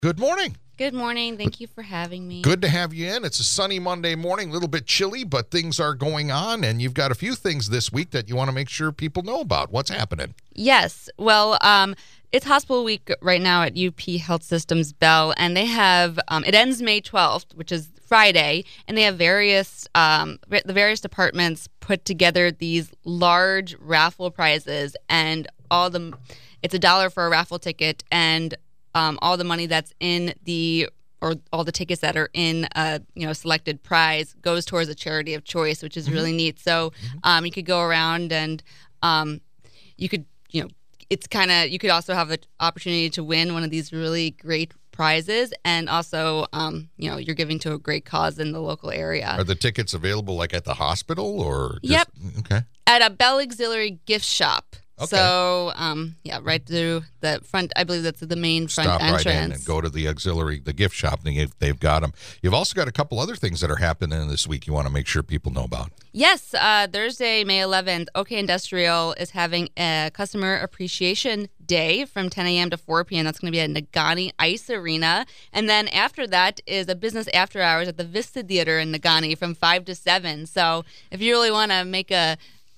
Good morning. Good morning. Thank you for having me. Good to have you in. It's a sunny Monday morning, a little bit chilly, but things are going on, and you've got a few things this week that you want to make sure people know about. What's happening? Yes. Well, it's hospital week right now at UP Health Systems Bell, and they have it ends May 12th, which is Friday, and they have the various departments put together these large raffle prizes, and it's $1 for a raffle ticket, and all the money that's all the tickets that are in selected prize goes towards a charity of choice, which is really neat. So you could go around and you could you could also have the opportunity to win one of these really great prizes, and also you're giving to a great cause in the local area. Are the tickets available like at the hospital or just, Yep. Okay. At a Bell Auxiliary gift shop. Okay. So, right through the front, I believe that's the main front Stop entrance. right in and go to the gift shop, and they've got them. You've also got a couple other things that are happening this week you want to make sure people know about. Yes, Thursday, May 11th, OK Industrial is having a Customer Appreciation Day from 10 a.m. to 4 p.m. That's going to be at Negaunee Ice Arena. And then after that is a business after hours at the Vista Theater in Negaunee from 5 to 7. So if you really want to make a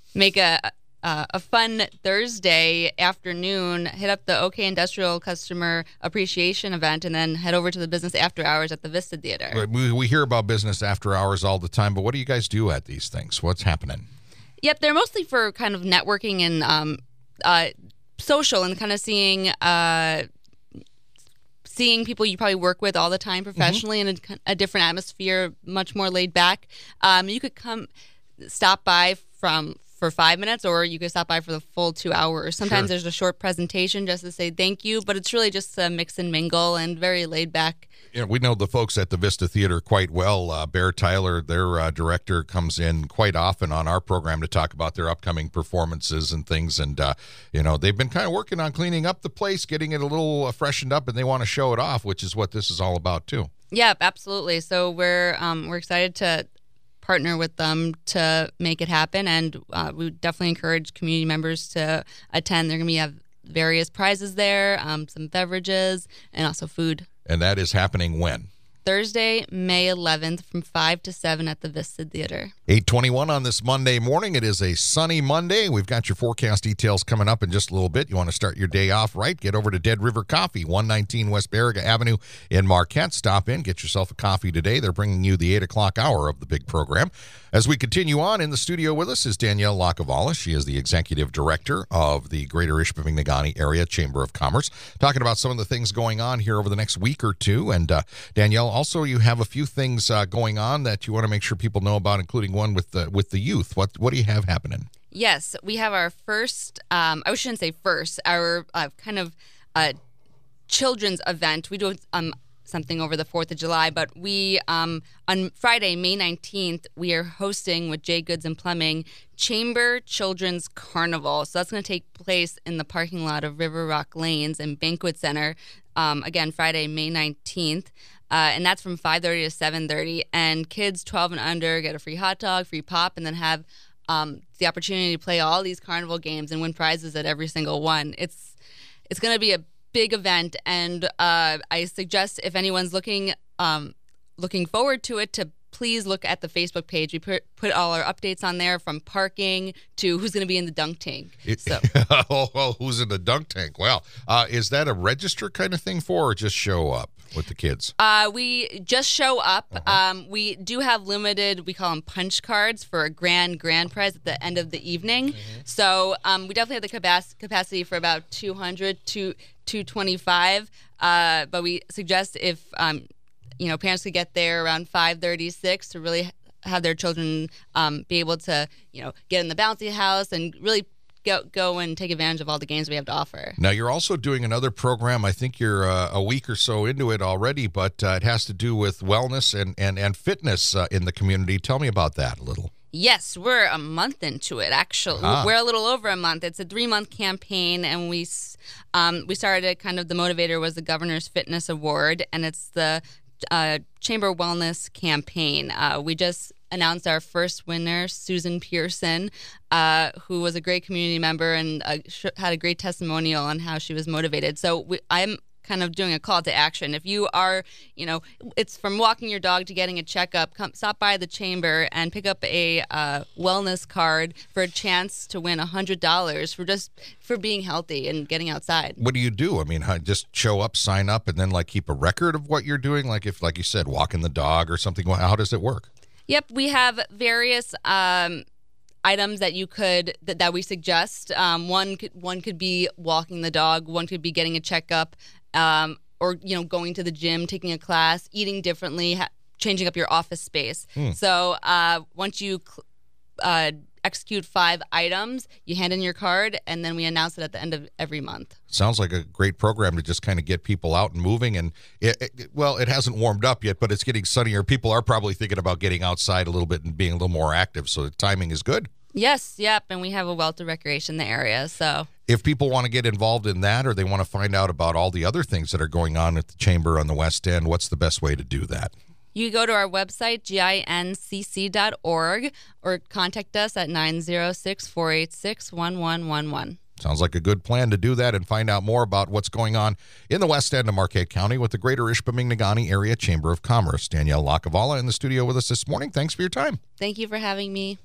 fun Thursday afternoon, hit up the OK Industrial Customer Appreciation event and then head over to the business after hours at the Vista Theater. We hear about business after hours all the time, but what do you guys do at these things? What's happening? Yep, they're mostly for kind of networking and social, and kind of seeing people you probably work with all the time professionally in a different atmosphere, much more laid back. You could stop by for 5 minutes, or you could stop by for the full 2 hours. Sometimes There's a short presentation just to say thank you, but it's really just a mix and mingle and very laid back. Yeah, we know the folks at the Vista Theater quite well. Bear Tyler, their director, comes in quite often on our program to talk about their upcoming performances and things. And, they've been kind of working on cleaning up the place, getting it a little freshened up, and they want to show it off, which is what this is all about, too. Yeah, absolutely. So we're excited to partner with them to make it happen, and we definitely encourage community members to attend. They're going to have various prizes there, some beverages, and also food. And that is happening when? Thursday, May 11th from 5 to 7 at the Vista Theater. 8:21 on this Monday morning. It is a sunny Monday. We've got your forecast details coming up in just a little bit. You want to start your day off right? Get over to Dead River Coffee, 119 West Baraga Avenue in Marquette. Stop in, get yourself a coffee today. They're bringing you the 8 o'clock hour of the big program. As we continue on, in the studio with us is Danielle Lackavala. She is the executive director of the Greater Ishpeming-Negaunee Area Chamber of Commerce, talking about some of the things going on here over the next week or two. And Danielle, also you have a few things going on that you want to make sure people know about, including one with the youth. What do you have happening? Yes, we have our first, I shouldn't say first, our children's event. We do something over the 4th of July, but we, on Friday, May 19th, we are hosting with Jay Goods and Plumbing Chamber Children's Carnival. So that's going to take place in the parking lot of River Rock Lanes and Banquet Center. Again, Friday, May 19th. And that's from 5:30 to 7:30. And kids 12 and under get a free hot dog, free pop, and then have the opportunity to play all these carnival games and win prizes at every single one. It's going to be a big event, and I suggest if anyone's looking forward to it, to please look at the Facebook page. We put all our updates on there, from parking to who's going to be in the dunk tank. Who's in the dunk tank? Well, is that a register kind of thing or just show up with the kids? We just show up. We do have limited, we call them punch cards, for a grand prize at the end of the evening. So we definitely have the capacity for about 200 to 225. But we suggest if parents could get there around 5:36 to really have their children be able to get in the bouncy house and really go and take advantage of all the games we have to offer. Now, you're also doing another program. I think you're a week or so into it already, but it has to do with wellness and fitness in the community. Tell me about that a little. Yes, we're a month into it, actually. We're a little over a month. It's a 3-month campaign, and we started kind of, the motivator was the Governor's Fitness Award, and it's the Chamber Wellness Campaign. We just announced our first winner, Susan Pearson, who was a great community member and had a great testimonial on how she was motivated. So I'm kind of doing a call to action. If you are, it's from walking your dog to getting a checkup, stop by the chamber and pick up a wellness card for a chance to win $100 for being healthy and getting outside. What do you do? I mean, just show up, sign up, and then keep a record of what you're doing? Like if, like you said, walking the dog or something, how does it work? Yep, we have various items that we suggest. One could be walking the dog. One could be getting a checkup, or going to the gym, taking a class, eating differently, changing up your office space. So once you execute 5 items, you hand in your card, and then we announce it at the end of every month. Sounds like a great program to just kind of get people out and moving. And it hasn't warmed up yet, but it's getting sunnier. People are probably thinking about getting outside a little bit and being a little more active. So the timing is good. Yes, yep, and we have a wealth of recreation in the area. So if people want to get involved in that, or they want to find out about all the other things that are going on at the Chamber on the West End, what's the best way to do that? You go to our website, gincc.org, or contact us at 906-486-1111. Sounds like a good plan to do that and find out more about what's going on in the West End of Marquette County with the Greater Ishpeming-Negaunee Area Chamber of Commerce. Danielle Lackavala in the studio with us this morning. Thanks for your time. Thank you for having me.